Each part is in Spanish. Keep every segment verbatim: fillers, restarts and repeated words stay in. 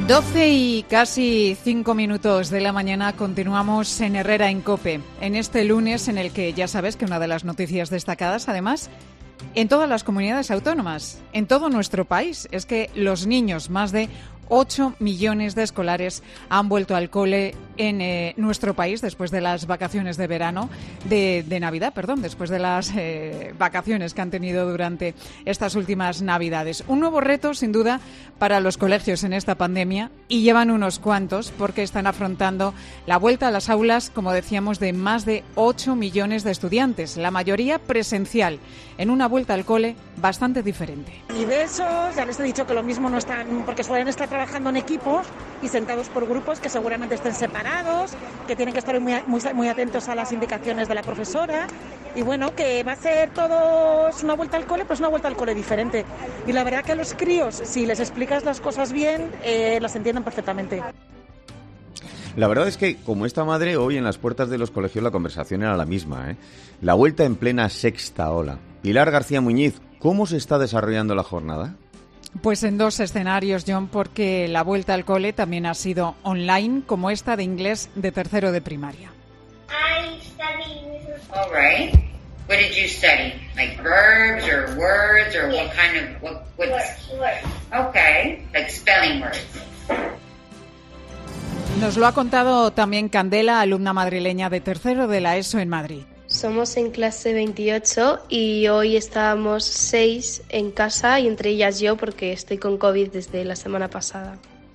doce y casi cinco minutos de la mañana continuamos en Herrera en COPE, en este lunes en el que ya sabes que una de las noticias destacadas, además, en todas las comunidades autónomas, en todo nuestro país, es que los niños, más de ocho millones de escolares han vuelto al cole en eh, nuestro país después de las vacaciones de verano, de, de Navidad, perdón, después de las eh, vacaciones que han tenido durante estas últimas Navidades. Un nuevo reto, sin duda, para los colegios en esta pandemia, y llevan unos cuantos porque están afrontando la vuelta a las aulas, como decíamos, de más de ocho millones de estudiantes, la mayoría presencial, en una vuelta al cole bastante diferente. Y de esos, ya les he dicho que lo mismo no están, porque suelen estar trabajando en equipos y sentados por grupos que seguramente estén separados, que tienen que estar muy, muy, muy atentos a las indicaciones de la profesora, y bueno, que va a ser todo una vuelta al cole, pues una vuelta al cole diferente. Y la verdad que a los críos, si les explicas las cosas bien, eh, las entienden perfectamente. La verdad es que, como esta madre, hoy en las puertas de los colegios la conversación era la misma, ¿eh? La vuelta en plena sexta ola. Pilar García Muñiz, ¿cómo se está desarrollando la jornada? Pues en dos escenarios, John, porque la vuelta al cole también ha sido online, como esta de inglés de tercero de primaria. I studied. All right. What did you study? Like verbs or words or what kind of what? What's, words. Okay, like spelling words. Nos lo ha contado también Candela, alumna madrileña de tercero de la ESO en Madrid. Somos en clase veintiocho y hoy estábamos seis en casa y entre ellas yo porque estoy con COVID desde la semana pasada.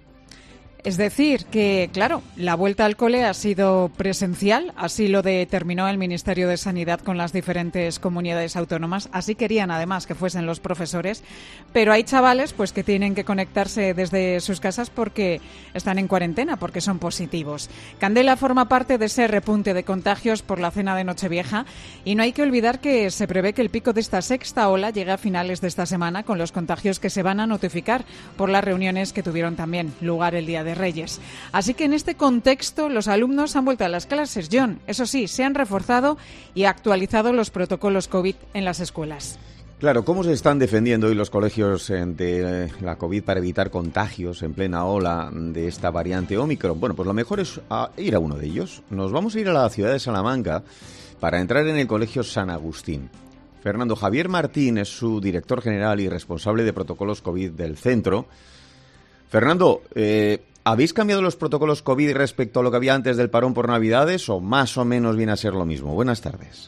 Es decir, que, claro, la vuelta al cole ha sido presencial, así lo determinó el Ministerio de Sanidad con las diferentes comunidades autónomas, así querían además que fuesen los profesores, pero hay chavales pues que tienen que conectarse desde sus casas porque están en cuarentena, porque son positivos. Candela forma parte de ese repunte de contagios por la cena de Nochevieja y no hay que olvidar que se prevé que el pico de esta sexta ola llegue a finales de esta semana con los contagios que se van a notificar por las reuniones que tuvieron también lugar el día de Reyes. Así que en este contexto los alumnos han vuelto a las clases, John. Eso sí, se han reforzado y actualizado los protocolos COVID en las escuelas. Claro, ¿cómo se están defendiendo hoy los colegios de la COVID para evitar contagios en plena ola de esta variante Ómicron? Bueno, pues lo mejor es ir a uno de ellos. Nos vamos a ir a la ciudad de Salamanca para entrar en el Colegio San Agustín. Fernando Javier Martín es su director general y responsable de protocolos COVID del centro. Fernando, eh, ¿habéis cambiado los protocolos COVID respecto a lo que había antes del parón por Navidades o más o menos viene a ser lo mismo? Buenas tardes.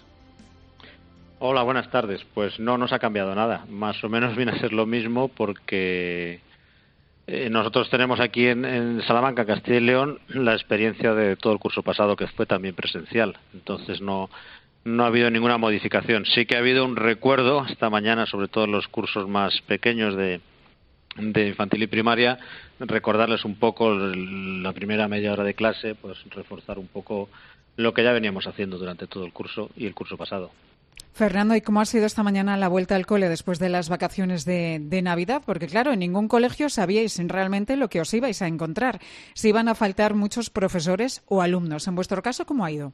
Hola, buenas tardes. Pues no nos ha cambiado nada. Más o menos viene a ser lo mismo porque eh, nosotros tenemos aquí en, en Salamanca, Castilla y León, la experiencia de todo el curso pasado que fue también presencial. Entonces no, no ha habido ninguna modificación. Sí que ha habido un recuerdo esta mañana, sobre todo en los cursos más pequeños de de infantil y primaria, recordarles un poco la primera media hora de clase, pues reforzar un poco lo que ya veníamos haciendo durante todo el curso y el curso pasado. Fernando, ¿y cómo ha sido esta mañana la vuelta al cole después de las vacaciones de, de Navidad? Porque claro, en ningún colegio sabíais realmente lo que os ibais a encontrar, si iban a faltar muchos profesores o alumnos. En vuestro caso, ¿cómo ha ido?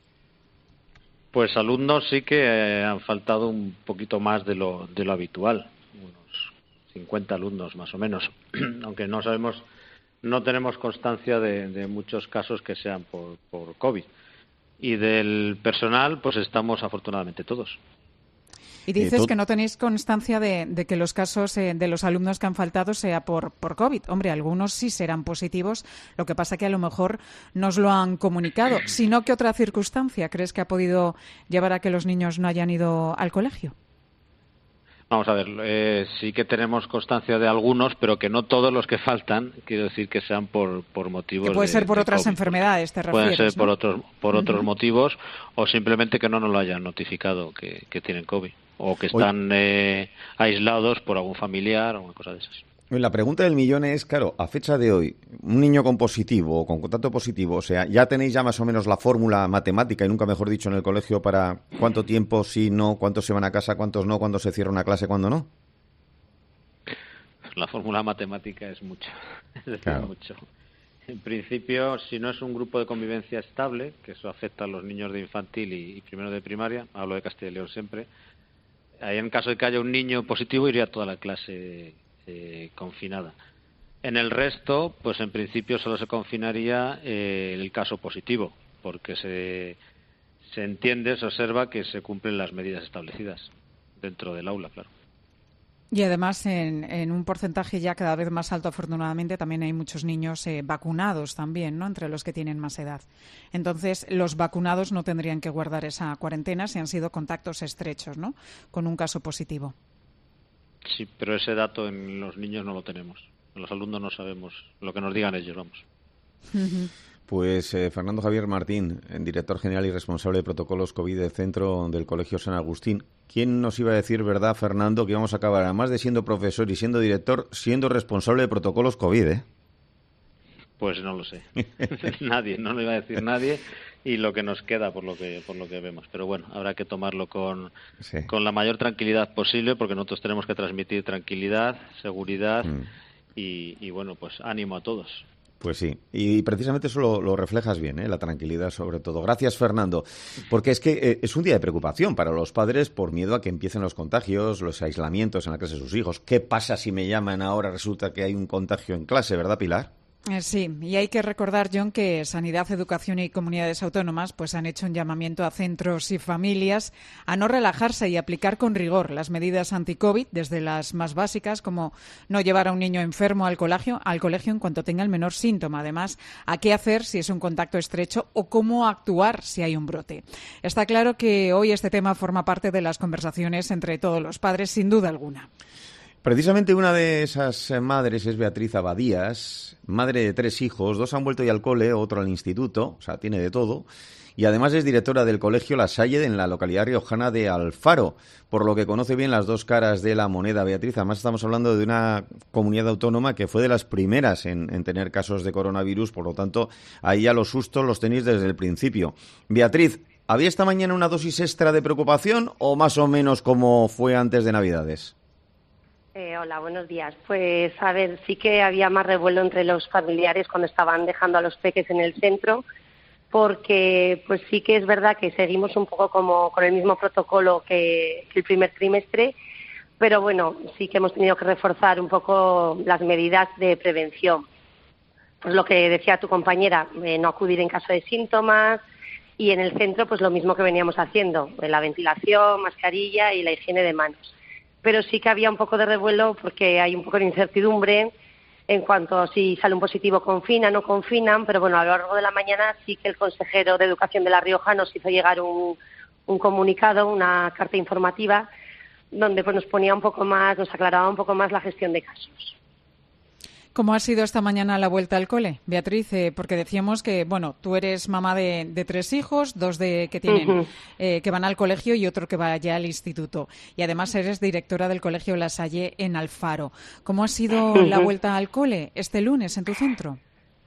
Pues alumnos sí que eh, han faltado un poquito más de lo, de lo habitual. cincuenta alumnos más o menos, aunque no sabemos, no tenemos constancia de, de muchos casos que sean por, por COVID. Y del personal, pues estamos afortunadamente todos. Y dices que no tenéis constancia de, de que los casos eh, de los alumnos que han faltado sea por, por COVID. Hombre, algunos sí serán positivos, lo que pasa que a lo mejor no os lo han comunicado. Sino, ¿qué otra circunstancia crees que ha podido llevar a que los niños no hayan ido al colegio? Vamos a ver, eh, sí que tenemos constancia de algunos, pero que no todos los que faltan, quiero decir que sean por, por motivos que puede de, ser por de otras COVID. enfermedades, te refieres, Pueden ser ¿no? por otros por Uh-huh. otros motivos o simplemente que no nos lo hayan notificado que, que tienen COVID o que están eh, aislados por algún familiar o una cosa de esas. La pregunta del millón es, claro, a fecha de hoy, un niño con positivo o con contacto positivo, o sea, ¿ya tenéis ya más o menos la fórmula matemática, y nunca mejor dicho, en el colegio para cuánto tiempo sí, no, cuántos se van a casa, cuántos no, cuándo se cierra una clase, cuándo no? La fórmula matemática es mucho, es decir, claro. mucho. En principio, si no es un grupo de convivencia estable, que eso afecta a los niños de infantil y, y primero de primaria, hablo de Castilla y León siempre, ahí en caso de que haya un niño positivo iría toda la clase eh, confinada. En el resto, pues en principio solo se confinaría eh, el caso positivo, porque se, se entiende, se observa que se cumplen las medidas establecidas dentro del aula, claro. Y además, en, en un porcentaje ya cada vez más alto, afortunadamente, también hay muchos niños eh, vacunados también, ¿no?, entre los que tienen más edad. Entonces, los vacunados no tendrían que guardar esa cuarentena si han sido contactos estrechos, ¿no?, con un caso positivo. Sí, pero ese dato en los niños no lo tenemos. En los alumnos no sabemos lo que nos digan ellos, vamos. Uh-huh. Pues eh, Fernando Javier Martín, director general y responsable de protocolos COVID del Centro del Colegio San Agustín. ¿Quién nos iba a decir, verdad, Fernando, que íbamos a acabar, además de siendo profesor y siendo director, siendo responsable de protocolos COVID, eh? Pues no lo sé. Nadie, no lo iba a decir nadie, y lo que nos queda por lo que por lo que vemos. Pero bueno, habrá que tomarlo con, sí. con la mayor tranquilidad posible, porque nosotros tenemos que transmitir tranquilidad, seguridad mm. y, y, bueno, pues ánimo a todos. Pues sí, y precisamente eso lo, lo reflejas bien, ¿eh? La tranquilidad sobre todo. Gracias, Fernando, porque es que eh, es un día de preocupación para los padres por miedo a que empiecen los contagios, los aislamientos en la clase de sus hijos. ¿Qué pasa si me llaman ahora, resulta que hay un contagio en clase, verdad, Pilar? Sí, y hay que recordar, John, que Sanidad, Educación y Comunidades Autónomas pues han hecho un llamamiento a centros y familias a no relajarse y aplicar con rigor las medidas anti-COVID, desde las más básicas, como no llevar a un niño enfermo al colegio, al colegio en cuanto tenga el menor síntoma. Además, a qué hacer si es un contacto estrecho o cómo actuar si hay un brote. Está claro que hoy este tema forma parte de las conversaciones entre todos los padres, sin duda alguna. Precisamente una de esas madres es Beatriz Abadías, madre de tres hijos, dos han vuelto ya al cole, otro al instituto, o sea, tiene de todo, y además es directora del colegio La Salle en la localidad riojana de Alfaro, por lo que conoce bien las dos caras de la moneda. Beatriz, además estamos hablando de una comunidad autónoma que fue de las primeras en, en tener casos de coronavirus, por lo tanto, ahí ya los sustos los tenéis desde el principio. Beatriz, ¿había esta mañana una dosis extra de preocupación o más o menos como fue antes de Navidades? Eh, hola, buenos días. Pues, a ver, sí que había más revuelo entre los familiares cuando estaban dejando a los peques en el centro, porque pues sí que es verdad que seguimos un poco como con el mismo protocolo que, que el primer trimestre, pero bueno, sí que hemos tenido que reforzar un poco las medidas de prevención. Pues lo que decía tu compañera, eh, no acudir en caso de síntomas, y en el centro pues lo mismo que veníamos haciendo, la ventilación, mascarilla y la higiene de manos. Pero sí que había un poco de revuelo porque hay un poco de incertidumbre en cuanto a si sale un positivo, confinan o no confinan, pero bueno, a lo largo de la mañana sí que el consejero de Educación de La Rioja nos hizo llegar un, un comunicado, una carta informativa, donde pues nos ponía un poco más, nos aclaraba un poco más la gestión de casos. ¿Cómo ha sido esta mañana la vuelta al cole, Beatriz? Eh, porque decíamos que, bueno, tú eres mamá de, de tres hijos, dos de que tienen uh-huh. eh, que van al colegio y otro que va ya al instituto. Y además eres directora del colegio La Salle en Alfaro. ¿Cómo ha sido uh-huh. la vuelta al cole este lunes en tu centro?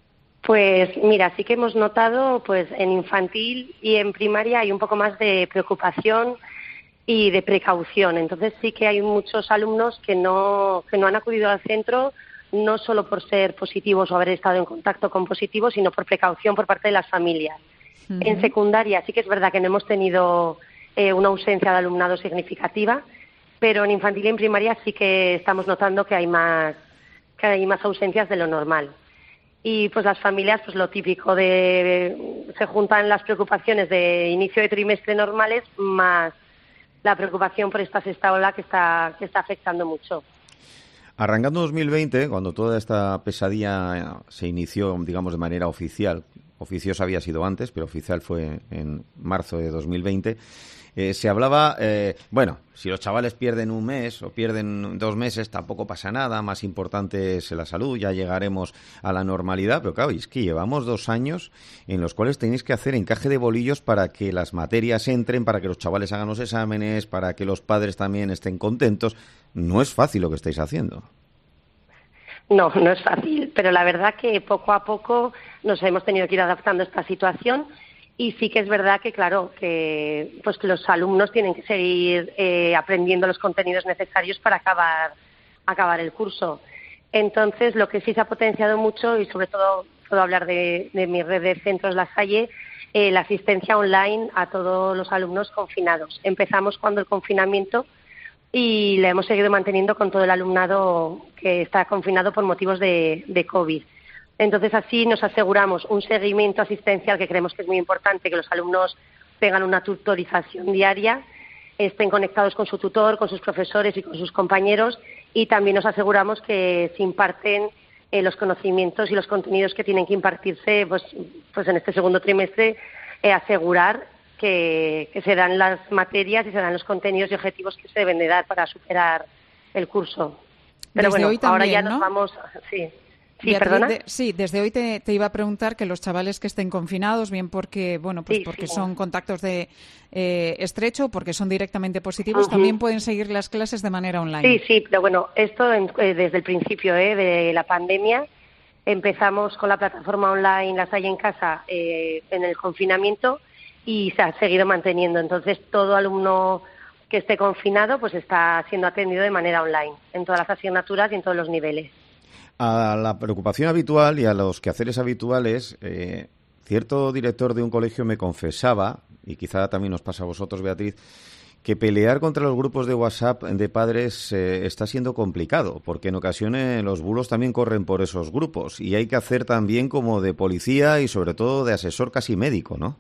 Pues mira, sí que hemos notado, pues en infantil y en primaria hay un poco más de preocupación y de precaución. Entonces sí que hay muchos alumnos que no que no han acudido al centro, no solo por ser positivos o haber estado en contacto con positivos, sino por precaución por parte de las familias. Uh-huh. En secundaria sí que es verdad que no hemos tenido eh, una ausencia de alumnado significativa, pero en infantil y en primaria sí que estamos notando que hay más que hay más ausencias de lo normal. Y pues las familias, pues lo típico de se juntan las preocupaciones de inicio de trimestre normales más la preocupación por esta sexta ola que está que está afectando mucho. Arrancando dos mil veinte, cuando toda esta pesadilla se inició, digamos, de manera oficial, oficiosa había sido antes, pero oficial fue en marzo de dos mil veinte, eh, se hablaba, eh, bueno, si los chavales pierden un mes o pierden dos meses, tampoco pasa nada, más importante es la salud, ya llegaremos a la normalidad, pero claro, es que llevamos dos años en los cuales tenéis que hacer encaje de bolillos para que las materias entren, para que los chavales hagan los exámenes, para que los padres también estén contentos. No es fácil lo que estáis haciendo. No, no es fácil, pero la verdad que poco a poco nos hemos tenido que ir adaptando a esta situación y sí que es verdad que, claro, que pues que los alumnos tienen que seguir eh, aprendiendo los contenidos necesarios para acabar, acabar el curso. Entonces, lo que sí se ha potenciado mucho, y sobre todo puedo hablar de, de mi red de centros La Salle, eh, la asistencia online a todos los alumnos confinados. Empezamos cuando el confinamiento y la hemos seguido manteniendo con todo el alumnado que está confinado por motivos de, de COVID. Entonces, así nos aseguramos un seguimiento asistencial que creemos que es muy importante, que los alumnos tengan una tutorización diaria, estén conectados con su tutor, con sus profesores y con sus compañeros, y también nos aseguramos que se imparten eh, los conocimientos y los contenidos que tienen que impartirse pues, pues en este segundo trimestre, eh, asegurar que, que se dan las materias y se dan los contenidos y objetivos que se deben de dar para superar el curso. Pero Desde bueno, hoy también, ahora ya ¿no? nos vamos... Sí. Sí, Beatriz, ¿perdona? de, sí, desde hoy te, te iba a preguntar que los chavales que estén confinados, bien porque bueno, pues sí, porque sí. son contactos de eh, estrecho, porque son directamente positivos, Uh-huh. también pueden seguir las clases de manera online. Sí, sí, pero bueno, esto en, eh, desde el principio eh, de la pandemia empezamos con la plataforma online La Salle en Casa eh, en el confinamiento y se ha seguido manteniendo. Entonces, todo alumno que esté confinado pues está siendo atendido de manera online en todas las asignaturas y en todos los niveles. A la preocupación habitual y a los quehaceres habituales, eh, cierto director de un colegio me confesaba, y quizá también nos pasa a vosotros, Beatriz, que pelear contra los grupos de WhatsApp de padres eh, está siendo complicado, porque en ocasiones los bulos también corren por esos grupos y hay que hacer también como de policía y sobre todo de asesor casi médico, ¿no?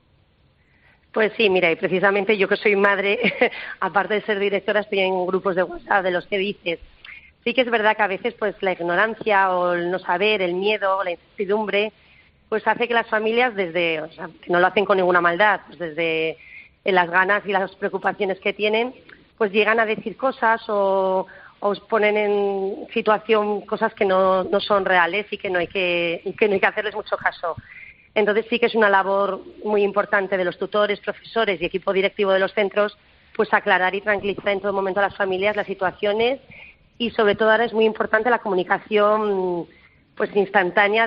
Pues sí, mira, y precisamente yo que soy madre, aparte de ser directora, estoy en grupos de WhatsApp de los que dices. Sí que es verdad que a veces pues la ignorancia o el no saber, el miedo, la incertidumbre, pues hace que las familias desde, o sea, que no lo hacen con ninguna maldad, pues desde las ganas y las preocupaciones que tienen, pues llegan a decir cosas o, o os ponen en situación cosas que no, no son reales y que no hay que, y que no hay que hacerles mucho caso. Entonces sí que es una labor muy importante de los tutores, profesores y equipo directivo de los centros, pues aclarar y tranquilizar en todo momento a las familias las situaciones. Y sobre todo ahora es muy importante la comunicación pues instantánea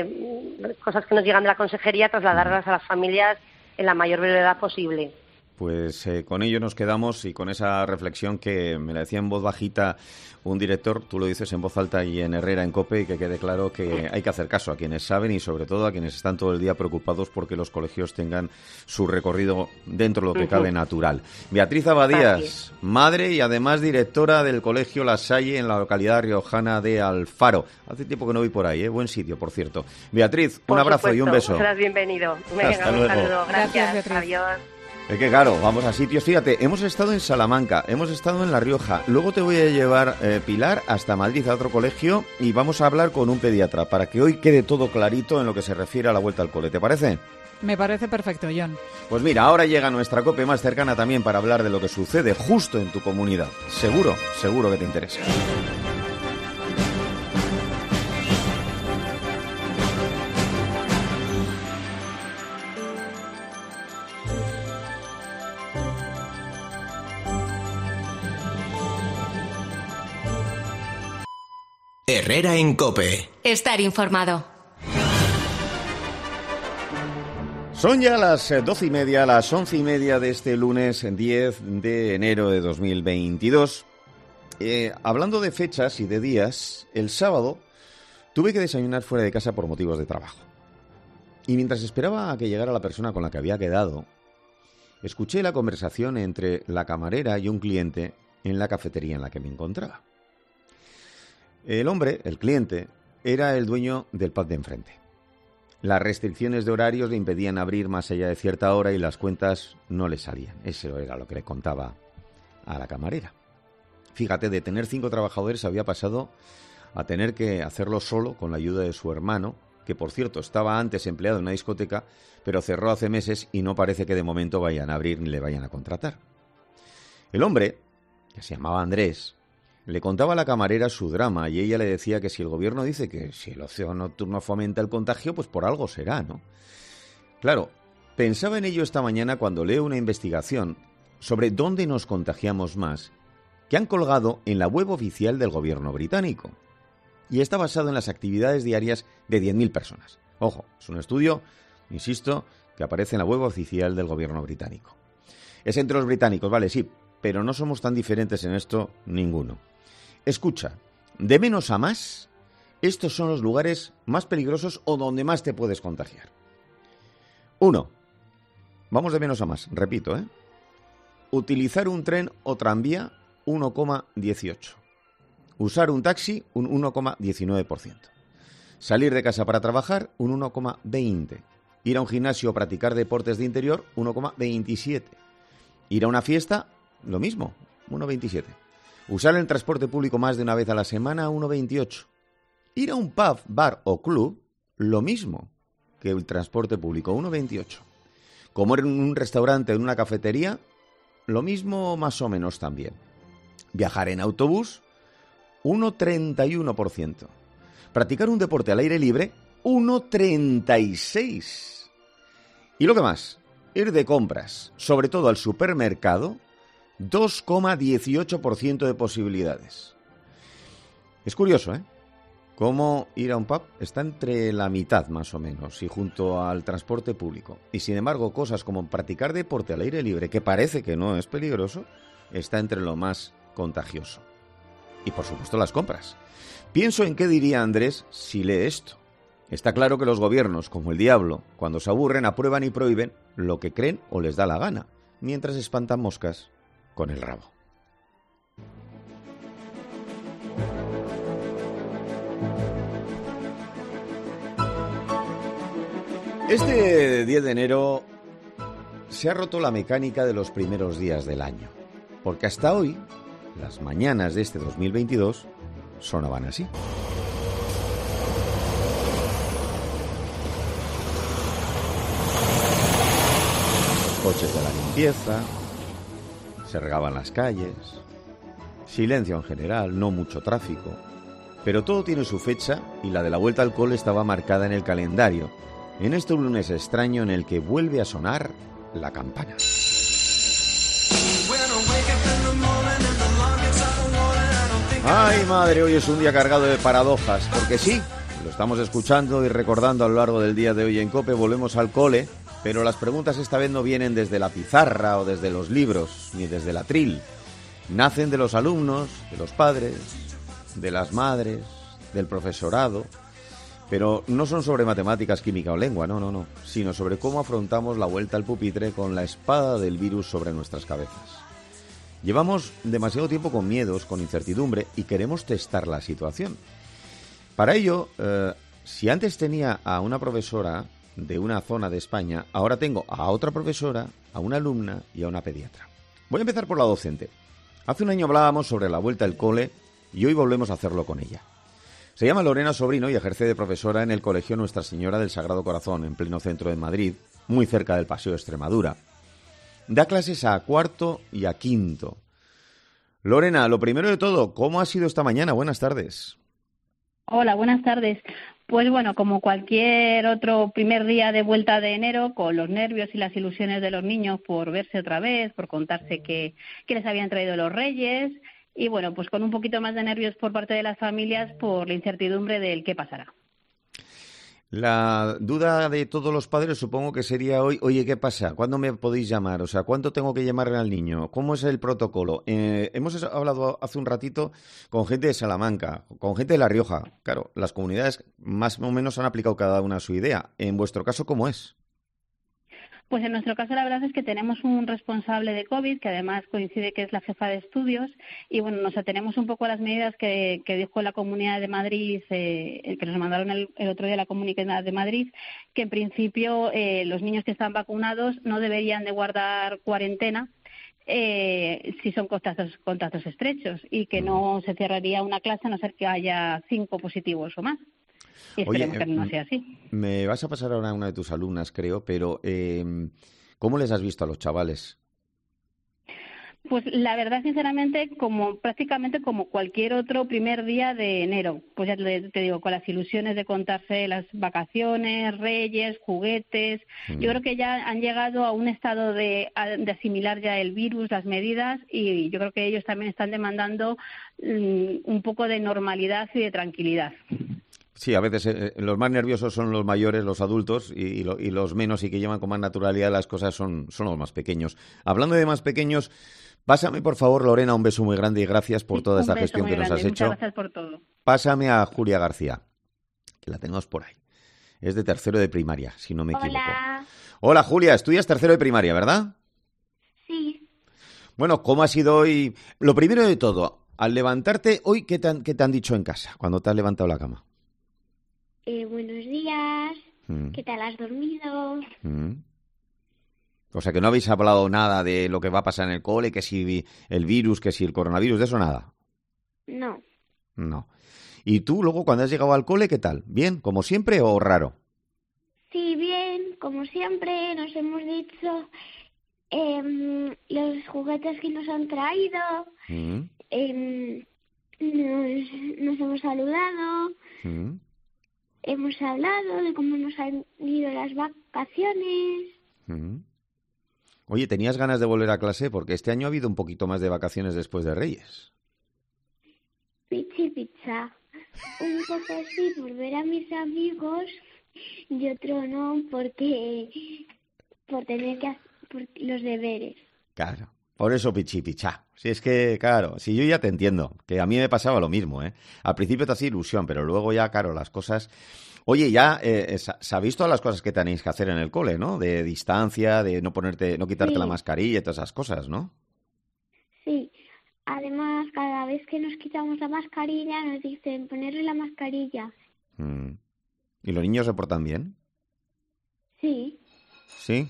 de cosas que nos llegan de la consejería, trasladarlas a las familias en la mayor brevedad posible. Pues eh, con ello nos quedamos y con esa reflexión que me la decía en voz bajita un director, tú lo dices en voz alta y en Herrera en COPE, y que quede claro que hay que hacer caso a quienes saben y sobre todo a quienes están todo el día preocupados porque los colegios tengan su recorrido dentro de lo que uh-huh. cabe natural. Beatriz Abadías, madre y además directora del Colegio La Salle en la localidad riojana de Alfaro. Hace tiempo que no voy por ahí, ¿eh? Buen sitio, por cierto. Beatriz, un por abrazo supuesto, y un beso. Serás bienvenido. Venga, Hasta un luego. saludo. Gracias, Gracias, adiós. Es que claro, vamos a sitios. Fíjate, hemos estado en Salamanca, hemos estado en La Rioja. Luego te voy a llevar, eh, Pilar, hasta Madrid, a otro colegio, y vamos a hablar con un pediatra para que hoy quede todo clarito en lo que se refiere a la vuelta al cole. ¿Te parece? Me parece perfecto, John. Pues mira, ahora llega nuestra COPE más cercana también para hablar de lo que sucede justo en tu comunidad. Seguro, seguro que te interesa. Herrera en COPE. Estar informado. Son ya las doce y media, las once y media de este lunes diez de enero de dos mil veintidós. Eh, hablando de fechas y de días, el sábado tuve que desayunar fuera de casa por motivos de trabajo. Y mientras esperaba a que llegara la persona con la que había quedado, escuché la conversación entre la camarera y un cliente en la cafetería en la que me encontraba. El hombre, el cliente, era el dueño del pub de enfrente. Las restricciones de horarios le impedían abrir más allá de cierta hora y las cuentas no le salían. Eso era lo que le contaba a la camarera. Fíjate, de tener cinco trabajadores había pasado a tener que hacerlo solo con la ayuda de su hermano, que por cierto estaba antes empleado en una discoteca, pero cerró hace meses y no parece que de momento vayan a abrir ni le vayan a contratar. El hombre, que se llamaba Andrés, le contaba a la camarera su drama y ella le decía que si el gobierno dice que si el ocio nocturno fomenta el contagio, pues por algo será, ¿no? Claro, pensaba en ello esta mañana cuando leo una investigación sobre dónde nos contagiamos más que han colgado en la web oficial del gobierno británico. Y está basado en las actividades diarias de diez mil personas. Ojo, es un estudio, insisto, que aparece en la web oficial del gobierno británico. Es entre los británicos, vale, sí, pero no somos tan diferentes en esto ninguno. Escucha, de menos a más, estos son los lugares más peligrosos o donde más te puedes contagiar. Uno, vamos de menos a más, repito, ¿eh? Utilizar un tren o tranvía uno coma dieciocho. Usar un taxi, un uno coma diecinueve por ciento. Salir de casa para trabajar, un uno coma veinte. Ir a un gimnasio o practicar deportes de interior, uno coma veintisiete. Ir a una fiesta, lo mismo, uno coma veintisiete. Usar el transporte público más de una vez a la semana, uno coma veintiocho. Ir a un pub, bar o club, lo mismo que el transporte público, uno coma veintiocho. Comer en un restaurante o en una cafetería, lo mismo más o menos también. Viajar en autobús, uno coma treinta y uno por ciento. Practicar un deporte al aire libre, uno coma treinta y seis por ciento. Y lo que más, ir de compras, sobre todo al supermercado, dos coma dieciocho por ciento de posibilidades. Es curioso, ¿eh? Cómo ir a un pub está entre la mitad más o menos y junto al transporte público. Y sin embargo, cosas como practicar deporte al aire libre, que parece que no es peligroso, está entre lo más contagioso. Y por supuesto las compras. Pienso en qué diría Andrés si lee esto. Está claro que los gobiernos, como el diablo, cuando se aburren, aprueban y prohíben lo que creen o les da la gana, mientras espantan moscas con el rabo. Este diez de enero se ha roto la mecánica de los primeros días del año, porque hasta hoy las mañanas de este dos mil veintidós sonaban así. Los coches de la limpieza, se regaban las calles, silencio en general, no mucho tráfico, pero todo tiene su fecha y la de la vuelta al cole estaba marcada en el calendario, en este lunes extraño en el que vuelve a sonar la campana. Ay, madre, hoy es un día cargado de paradojas, porque sí, lo estamos escuchando y recordando a lo largo del día de hoy en COPE, volvemos al cole, pero las preguntas esta vez no vienen desde la pizarra o desde los libros, ni desde el atril. Nacen de los alumnos, de los padres, de las madres, del profesorado, pero no son sobre matemáticas, química o lengua, no, no, no, sino sobre cómo afrontamos la vuelta al pupitre con la espada del virus sobre nuestras cabezas. Llevamos demasiado tiempo con miedos, con incertidumbre y queremos testar la situación. Para ello, eh, si antes tenía a una profesora de una zona de España, ahora tengo a otra profesora, a una alumna y a una pediatra. Voy a empezar por la docente. Hace un año hablábamos sobre la vuelta al cole y hoy volvemos a hacerlo con ella. Se llama Lorena Sobrino y ejerce de profesora en el Colegio Nuestra Señora del Sagrado Corazón, en pleno centro de Madrid, muy cerca del Paseo de Extremadura. Da clases a cuarto y a quinto. Lorena, lo primero de todo, ¿cómo ha sido esta mañana? Buenas tardes. Hola, buenas tardes. Pues bueno, como cualquier otro primer día de vuelta de enero, con los nervios y las ilusiones de los niños por verse otra vez, por contarse que, que les habían traído los Reyes, y bueno, pues con un poquito más de nervios por parte de las familias por la incertidumbre del qué pasará. La duda de todos los padres supongo que sería hoy, oye, ¿qué pasa? ¿Cuándo me podéis llamar? O sea, ¿cuánto tengo que llamarle al niño? ¿Cómo es el protocolo? Eh, hemos hablado hace un ratito con gente de Salamanca, con gente de La Rioja. Claro, las comunidades más o menos han aplicado cada una su idea. En vuestro caso, ¿cómo es? Pues en nuestro caso la verdad es que tenemos un responsable de COVID, que además coincide que es la jefa de estudios, y bueno, nos atenemos un poco a las medidas que, que dijo la Comunidad de Madrid, eh, que nos mandaron el, el otro día la Comunidad de Madrid, que en principio eh, los niños que están vacunados no deberían de guardar cuarentena eh, si son contactos, contactos estrechos, y que no se cerraría una clase a no ser que haya cinco positivos o más. Y esperemos Oye, que no sea así. Me vas a pasar ahora a una de tus alumnas, creo, pero eh, ¿cómo les has visto a los chavales? Pues la verdad, sinceramente, como prácticamente como cualquier otro primer día de enero. Pues ya te, te digo, con las ilusiones de contarse las vacaciones, Reyes, juguetes. Mm. Yo creo que ya han llegado a un estado de, de asimilar ya el virus, las medidas, y yo creo que ellos también están demandando um, un poco de normalidad y de tranquilidad. Sí, a veces eh, los más nerviosos son los mayores, los adultos, y, y, lo, y los menos y que llevan con más naturalidad las cosas son, son los más pequeños. Hablando de más pequeños, pásame por favor, Lorena, un beso muy grande y gracias por toda esta gestión que nos has hecho. Muchas gracias por todo. Pásame a Julia García, que la tenemos por ahí. Es de tercero de primaria, si no me Hola. equivoco. Hola, Julia, estudias tercero de primaria, ¿verdad? Sí. Bueno, ¿cómo ha sido hoy? Lo primero de todo, al levantarte, hoy, ¿qué te han, qué te han dicho en casa cuando te has levantado la cama? Eh, buenos días, mm. ¿qué tal has dormido? Mm. O sea, que no habéis hablado nada de lo que va a pasar en el cole, que si el virus, que si el coronavirus, de eso nada. No. No. ¿Y tú luego cuando has llegado al cole, qué tal? ¿Bien, como siempre o raro? Sí, bien, como siempre, nos hemos dicho eh, los juguetes que nos han traído, mm. eh, nos, nos hemos saludado, mm. hemos hablado de cómo nos han ido las vacaciones. Mm. Oye, ¿tenías ganas de volver a clase? Porque este año ha habido un poquito más de vacaciones después de Reyes. Pichi pizza. Un poco sí por ver a mis amigos y otro no porque por tener que hacer por los deberes. Claro, por eso pichi picha. Si es que, claro, si yo ya te entiendo, que a mí me pasaba lo mismo, ¿eh? Al principio te hacía ilusión, pero luego ya, claro, las cosas... Oye, ya eh, sabéis todas las cosas que tenéis que hacer en el cole, ¿no? De distancia, de no ponerte, no quitarte sí. la mascarilla y todas esas cosas, ¿no? Sí. Además, cada vez que nos quitamos la mascarilla, nos dicen ponerle la mascarilla. Mm. ¿Y los niños se portan bien? Sí. ¿Sí?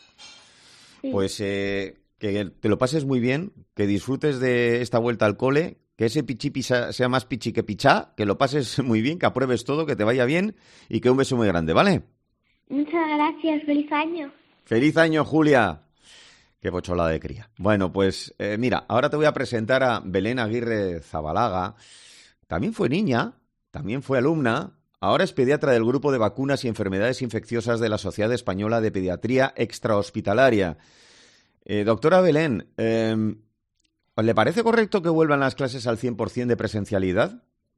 Sí. Pues eh, que te lo pases muy bien, que disfrutes de esta vuelta al cole, que ese pichipi sea más pichi que pichá, que lo pases muy bien, que apruebes todo, que te vaya bien y que un beso muy grande, ¿vale? Muchas gracias. Feliz año. ¡Feliz año, Julia! Qué bocholada de cría. Bueno, pues eh, mira, ahora te voy a presentar a Belén Aguirre Zabalaga. También fue niña, también fue alumna, ahora es pediatra del Grupo de Vacunas y Enfermedades Infecciosas de la Sociedad Española de Pediatría Extrahospitalaria. Eh, doctora Belén, eh, ¿le parece correcto que vuelvan las clases al cien por ciento de presencialidad?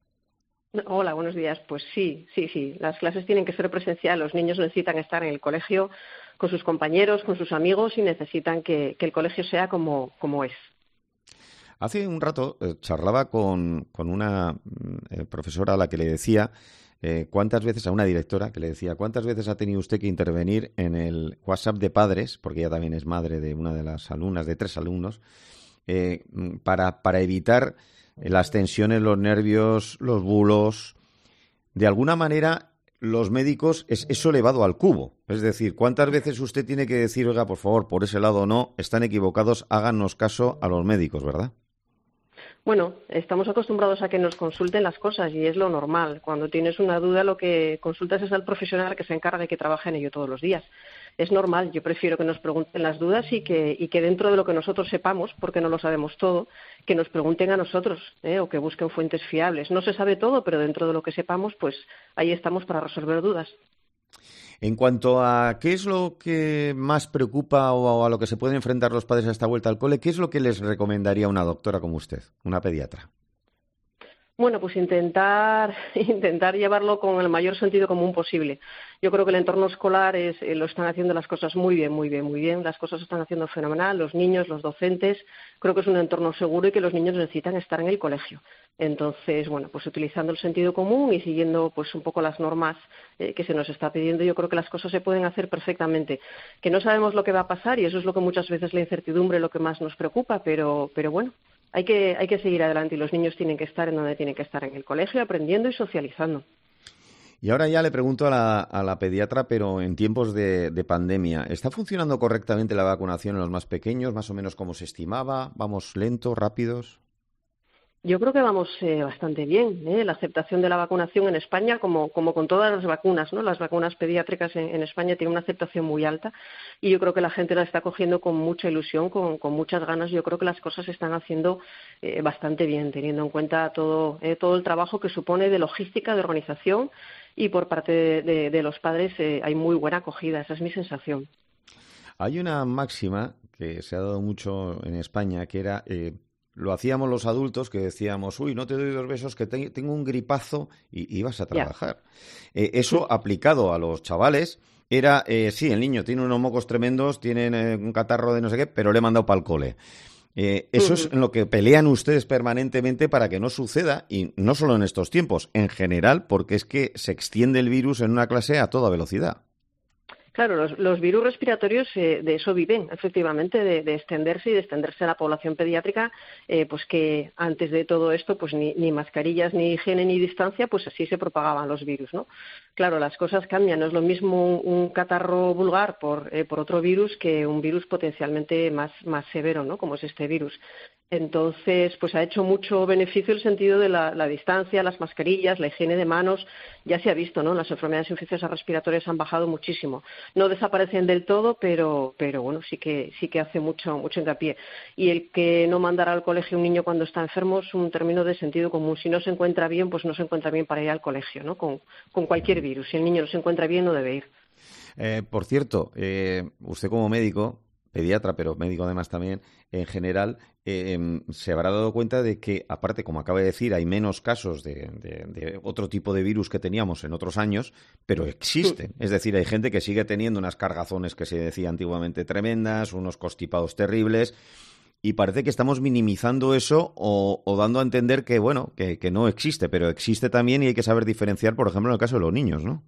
Hola, buenos días. Pues sí, sí, sí. Las clases tienen que ser presenciales. Los niños necesitan estar en el colegio con sus compañeros, con sus amigos y necesitan que, que el colegio sea como, como es. Hace un rato eh, charlaba con, con una eh, profesora a la que le decía eh, cuántas veces, a una directora que le decía cuántas veces ha tenido usted que intervenir en el WhatsApp de padres, porque ella también es madre de una de las alumnas, de tres alumnos, eh, para, para evitar las tensiones, los nervios, los bulos. De alguna manera, los médicos es eso elevado al cubo. Es decir, ¿cuántas veces usted tiene que decir, oiga, por favor, por ese lado no, están equivocados, háganos caso a los médicos, ¿verdad? Bueno, estamos acostumbrados a que nos consulten las cosas y es lo normal. Cuando tienes una duda, lo que consultas es al profesional que se encarga de que trabaje en ello todos los días. Es normal, yo prefiero que nos pregunten las dudas y que, y que dentro de lo que nosotros sepamos, porque no lo sabemos todo, que nos pregunten a nosotros, ¿eh? O que busquen fuentes fiables. No se sabe todo, pero dentro de lo que sepamos, pues ahí estamos para resolver dudas. En cuanto a qué es lo que más preocupa o a lo que se pueden enfrentar los padres a esta vuelta al cole, ¿qué es lo que les recomendaría una doctora como usted, una pediatra? Bueno, pues intentar intentar llevarlo con el mayor sentido común posible. Yo creo que el entorno escolar es, eh, lo están haciendo las cosas muy bien, muy bien, muy bien. Las cosas se están haciendo fenomenal, los niños, los docentes. Creo que es un entorno seguro y que los niños necesitan estar en el colegio. Entonces, bueno, pues utilizando el sentido común y siguiendo pues un poco las normas eh, que se nos está pidiendo, yo creo que las cosas se pueden hacer perfectamente. Que no sabemos lo que va a pasar y eso es lo que muchas veces la incertidumbre, lo que más nos preocupa, pero, pero bueno. Hay que, hay que seguir adelante y los niños tienen que estar en donde tienen que estar, en el colegio, aprendiendo y socializando. Y ahora ya le pregunto a la, a la pediatra, pero en tiempos de, de pandemia, ¿está funcionando correctamente la vacunación en los más pequeños, más o menos como se estimaba? ¿Vamos lentos, rápidos? Yo creo que vamos eh, bastante bien, ¿eh? La aceptación de la vacunación en España, como, como con todas las vacunas, ¿no? Las vacunas pediátricas en, en España tienen una aceptación muy alta y yo creo que la gente la está cogiendo con mucha ilusión, con, con muchas ganas. Yo creo que las cosas se están haciendo eh, bastante bien, teniendo en cuenta todo, eh, todo el trabajo que supone de logística, de organización y por parte de, de, de los padres eh, hay muy buena acogida, esa es mi sensación. Hay una máxima que se ha dado mucho en España que era... Eh, Lo hacíamos los adultos que decíamos, uy, no te doy dos besos, que te, tengo un gripazo y ibas a trabajar. Yeah. Eh, eso aplicado a los chavales era, eh, sí, el niño tiene unos mocos tremendos, tiene eh, un catarro de no sé qué, pero le he mandado para el cole. Eh, eso uh-huh. es en lo que pelean ustedes permanentemente para que no suceda, y no solo en estos tiempos, en general, porque es que se extiende el virus en una clase a toda velocidad. Claro, los, los virus respiratorios eh, de eso viven, efectivamente, de, de extenderse y de extenderse a la población pediátrica, eh, pues que antes de todo esto, pues ni, ni mascarillas, ni higiene, ni distancia, pues así se propagaban los virus, ¿no? Claro, las cosas cambian, no es lo mismo un, un catarro vulgar por, eh, por otro virus que un virus potencialmente más, más severo, ¿no? Como es este virus. Entonces, pues ha hecho mucho beneficio el sentido de la, la distancia, las mascarillas, la higiene de manos. Ya se ha visto, ¿no? Las enfermedades infecciosas respiratorias han bajado muchísimo. No desaparecen del todo, pero, pero bueno, sí que, sí que hace mucho, mucho hincapié. Y el que no mandar al colegio a un niño cuando está enfermo es un término de sentido común. Si no se encuentra bien, pues no se encuentra bien para ir al colegio, ¿no? Con, con cualquier virus. Si el niño no se encuentra bien, no debe ir. Eh, por cierto, eh, usted como médico, pediatra, pero médico además también, en general, eh, se habrá dado cuenta de que, aparte, como acaba de decir, hay menos casos de, de, de otro tipo de virus que teníamos en otros años, pero existen. Es decir, hay gente que sigue teniendo unas cargazones que se decía antiguamente tremendas, unos constipados terribles, y parece que estamos minimizando eso o, o dando a entender que, bueno, que, que no existe, pero existe también y hay que saber diferenciar, por ejemplo, en el caso de los niños, ¿no?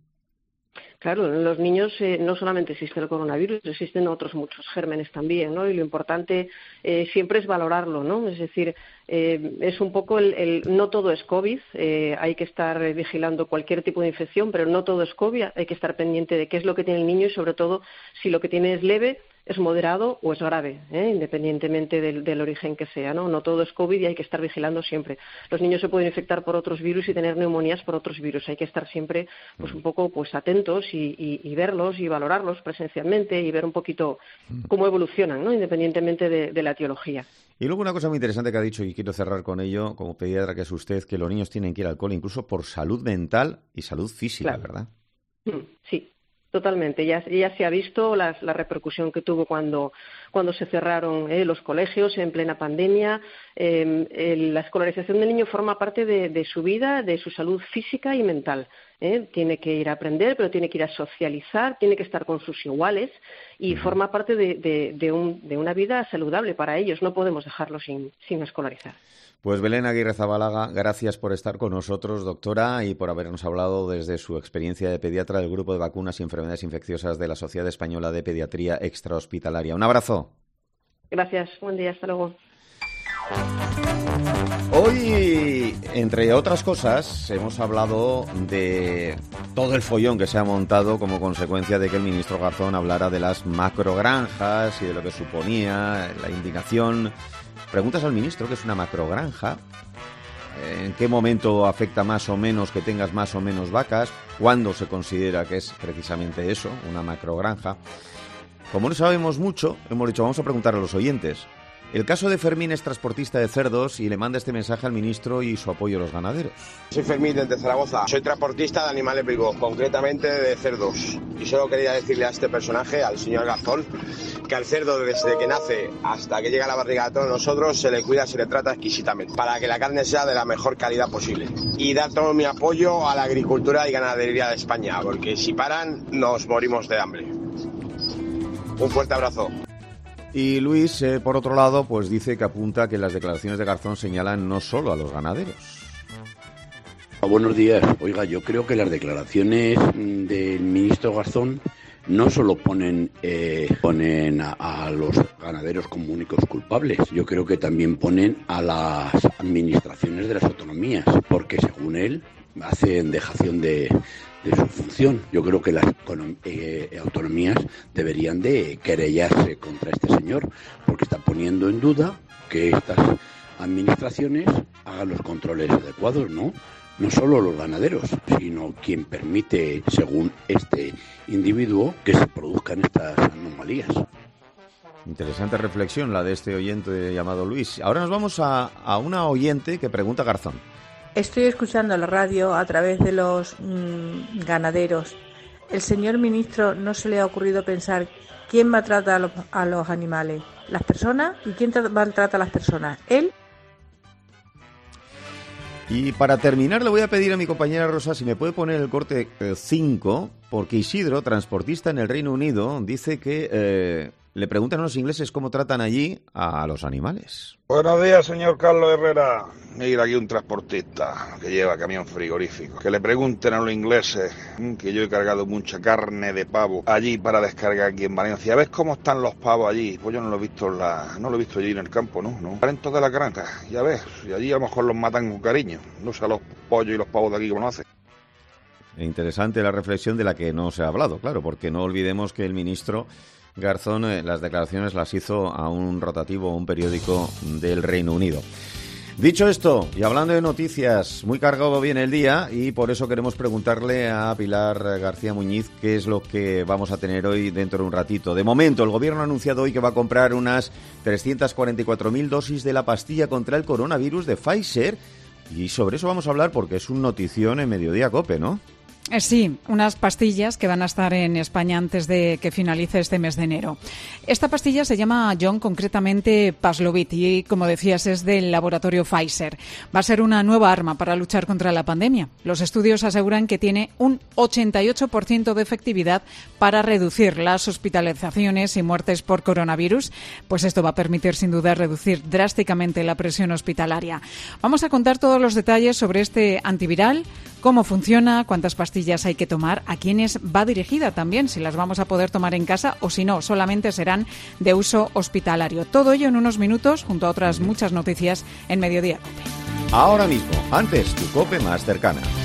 Claro, en los niños eh, no solamente existe el coronavirus, existen otros muchos gérmenes también, ¿no? Y lo importante eh, siempre es valorarlo, ¿no? Es decir, eh, es un poco el, el no todo es COVID, eh, hay que estar vigilando cualquier tipo de infección, pero no todo es COVID, hay que estar pendiente de qué es lo que tiene el niño y sobre todo si lo que tiene es leve, es moderado o es grave, ¿eh? Independientemente del, del origen que sea, ¿no? No todo es COVID y hay que estar vigilando siempre. Los niños se pueden infectar por otros virus y tener neumonías por otros virus. Hay que estar siempre, pues, un poco, pues, atentos y, y, y verlos y valorarlos presencialmente y ver un poquito cómo evolucionan, ¿no? Independientemente de, de la etiología. Y luego una cosa muy interesante que ha dicho, y quiero cerrar con ello, como pediatra que es usted, que los niños tienen que ir al cole incluso por salud mental y salud física, claro. ¿Verdad? Sí. Totalmente, ya, ya se ha visto la, la repercusión que tuvo cuando, cuando se cerraron eh, los colegios en plena pandemia. Eh, el, la escolarización del niño forma parte de, de su vida, de su salud física y mental. ¿eh? Tiene que ir a aprender, pero tiene que ir a socializar, tiene que estar con sus iguales y forma parte de, de, de, un, de una vida saludable para ellos. No podemos dejarlo sin, sin escolarizar. Pues Belén Aguirre Zabalaga, gracias por estar con nosotros, doctora, y por habernos hablado desde su experiencia de pediatra del Grupo de Vacunas y Enfermedades Infecciosas de la Sociedad Española de Pediatría Extrahospitalaria. Un abrazo. Gracias, buen día, hasta luego. Hoy, entre otras cosas, hemos hablado de todo el follón que se ha montado como consecuencia de que el ministro Garzón hablara de las macrogranjas y de lo que suponía la indignación. Preguntas al ministro qué es una macrogranja, en qué momento afecta más o menos que tengas más o menos vacas, cuándo se considera que es precisamente eso, una macrogranja. Como no sabemos mucho, hemos dicho vamos a preguntar a los oyentes. El caso de Fermín es transportista de cerdos y le manda este mensaje al ministro y su apoyo a los ganaderos. Soy Fermín desde Zaragoza, soy transportista de animales vivos, concretamente de cerdos. Y solo quería decirle a este personaje, al señor Garzón, que al cerdo desde que nace hasta que llega a la barriga de todos nosotros se le cuida, se le trata exquisitamente, para que la carne sea de la mejor calidad posible. Y dar todo mi apoyo a la agricultura y ganadería de España, porque si paran nos morimos de hambre. Un fuerte abrazo. Y Luis, eh, por otro lado, pues dice que apunta que las declaraciones de Garzón señalan no solo a los ganaderos. Buenos días. Oiga, yo creo que las declaraciones del ministro Garzón no solo ponen, eh, ponen a, a los ganaderos como únicos culpables, yo creo que también ponen a las administraciones de las autonomías, porque según él hacen dejación de... de su función. Yo creo que las eh, autonomías deberían de querellarse contra este señor, porque está poniendo en duda que estas administraciones hagan los controles adecuados, ¿no? No solo los ganaderos, sino quien permite, según este individuo, que se produzcan estas anomalías. Interesante reflexión la de este oyente llamado Luis. Ahora nos vamos a, a una oyente que pregunta a Garzón. Estoy escuchando la radio a través de los mmm, ganaderos. ¿El señor ministro no se le ha ocurrido pensar quién maltrata a los, a los animales? ¿Las personas? ¿Y quién maltrata a las personas? ¿Él? Y para terminar le voy a pedir a mi compañera Rosa si me puede poner el corte cinco, porque Isidro, transportista en el Reino Unido, dice que eh, le preguntan a los ingleses cómo tratan allí a los animales. Buenos días, señor Carlos Herrera. Mira, aquí un transportista que lleva camión frigorífico. Que le pregunten a los ingleses que yo he cargado mucha carne de pavo allí para descargar aquí en Valencia. ¿Ves cómo están los pavos allí? Pues yo no lo he visto en la, no lo he visto allí en el campo, ¿no? no. Talentos de la granja, ya ves. Y allí a lo mejor los matan con cariño. No sé a los pollos y los pavos de aquí como lo hacen. Interesante la reflexión de la que no se ha hablado, claro, porque no olvidemos que el ministro Garzón eh, las declaraciones las hizo a un rotativo, un periódico del Reino Unido. Dicho esto, y hablando de noticias, muy cargado viene el día y por eso queremos preguntarle a Pilar García Muñiz qué es lo que vamos a tener hoy dentro de un ratito. De momento, el Gobierno ha anunciado hoy que va a comprar unas trescientas cuarenta y cuatro mil dosis de la pastilla contra el coronavirus de Pfizer y sobre eso vamos a hablar porque es un notición en Mediodía COPE, ¿no? Sí, unas pastillas que van a estar en España antes de que finalice este mes de enero. Esta pastilla se llama, John, concretamente Paxlovid y, como decías, es del laboratorio Pfizer. Va a ser una nueva arma para luchar contra la pandemia. Los estudios aseguran que tiene un ochenta y ocho por ciento de efectividad para reducir las hospitalizaciones y muertes por coronavirus. Pues esto va a permitir, sin duda, reducir drásticamente la presión hospitalaria. Vamos a contar todos los detalles sobre este antiviral, cómo funciona, cuántas pastillas hay que tomar, a quiénes va dirigida también, si las vamos a poder tomar en casa o si no, solamente serán de uso hospitalario. Todo ello en unos minutos, junto a otras muchas noticias en Mediodía COPE. Ahora mismo, antes, tu COPE más cercana.